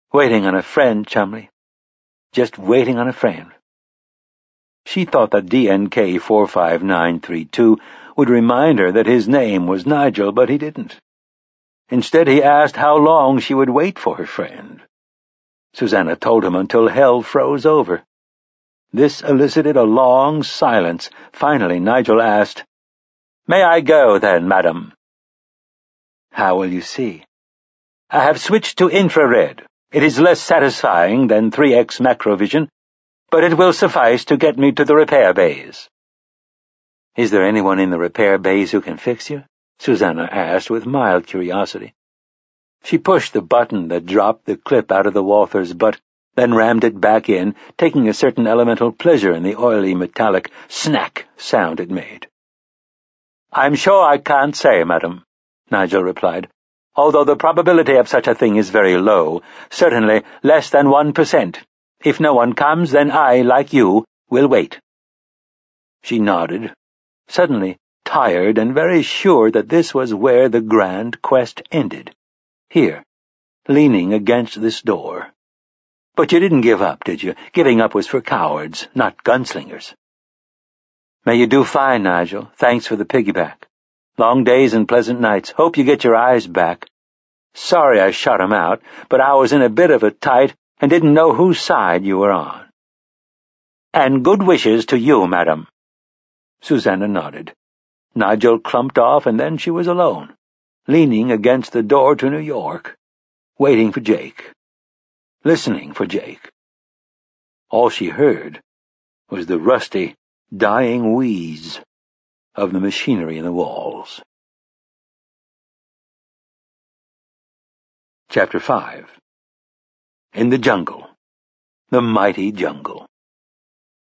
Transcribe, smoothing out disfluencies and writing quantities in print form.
Waiting on a friend, Chumley. Just waiting on a friend. She thought that DNK 45932 would remind her that his name was Nigel, but he didn't. Instead, he asked how long she would wait for her friend. Susanna told him until hell froze over. This elicited a long silence. Finally, Nigel asked, "May I go, then, madam?" "How will you see?" "I have switched to infrared. It is less satisfying than 3X macrovision, but it will suffice to get me to the repair bays." "Is there anyone in the repair bays who can fix you?" Susanna asked with mild curiosity. She pushed the button that dropped the clip out of the Walther's butt, then rammed it back in, taking a certain elemental pleasure in the oily metallic snack sound it made. "I'm sure I can't say, madam," Nigel replied, "although the probability of such a thing is very low, certainly less than 1%. If no one comes, then I, like you, will wait." She nodded, suddenly tired and very sure that this was where the grand quest ended. Here, leaning against this door. "But you didn't give up, did you? Giving up was for cowards, not gunslingers." "May you do fine, Nigel. Thanks for the piggyback. Long days and pleasant nights. Hope you get your eyes back. Sorry I shut 'em out, but I was in a bit of a tight and didn't know whose side you were on." "And good wishes to you, madam." Susanna nodded. Nigel clumped off, and then she was alone, leaning against the door to New York, waiting for Jake, listening for Jake. All she heard was the rusty, dying wheeze of the machinery in the walls. Chapter 5. In the jungle. The mighty jungle.